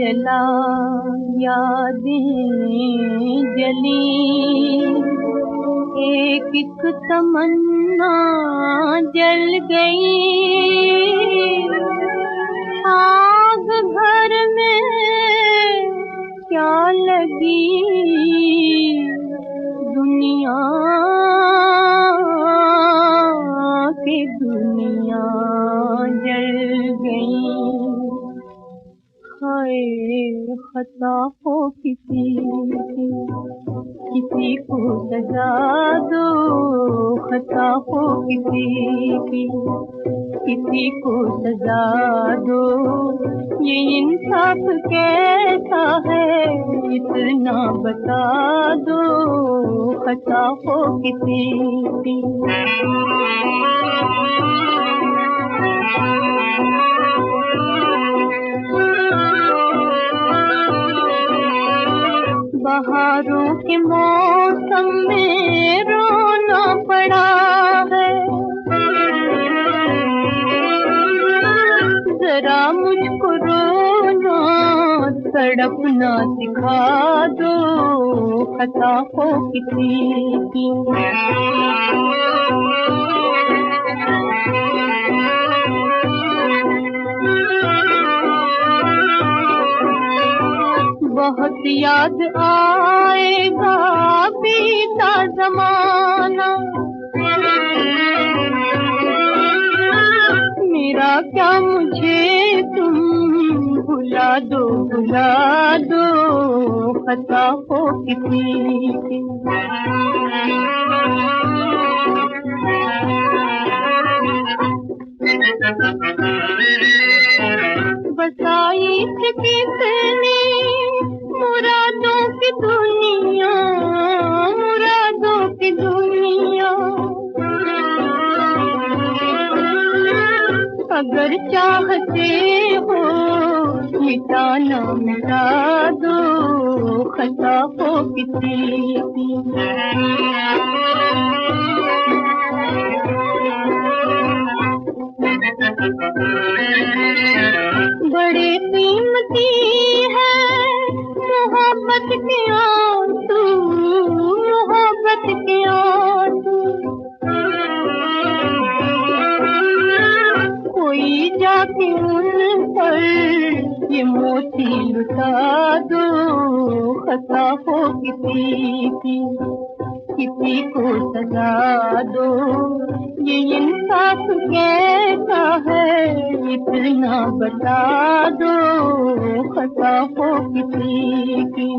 जला यादें जली, एक एक तमन्ना जल गई। आग घर में क्या लगी, दुनिया की दुनिया जल गई। हाय खता हो किसी की, किसी को सजा दो, खता हो किसी की, किसी को सजा दो। ये इंसाफ कैसा है इतना बता दो, खता हो किसी की। बहारों के मौसम में रोना पड़ा है, जरा मुझको रोना तड़पना सिखा दो, खता हो किसी की। बहुत याद आएगा बीता जमाना, मेरा क्या मुझे तुम भुला दो, भुला दो, खता हो किसी की। बसाई थी कितनी मुरादों की दुनिया, मुरादों की दुनिया। अगर चाहते हो मिटाना मिटा दो, खता हो किसी की। बड़े कीमती है मोहब्बत के आंसू, मोहब्बत के आंसू। कोई जाके उन पर ये मोती लुटा दो, खता हो किसी की, किसी को सजा दो। ये इंसाफ कैसा है इतना बता दो, खता हो किसी की।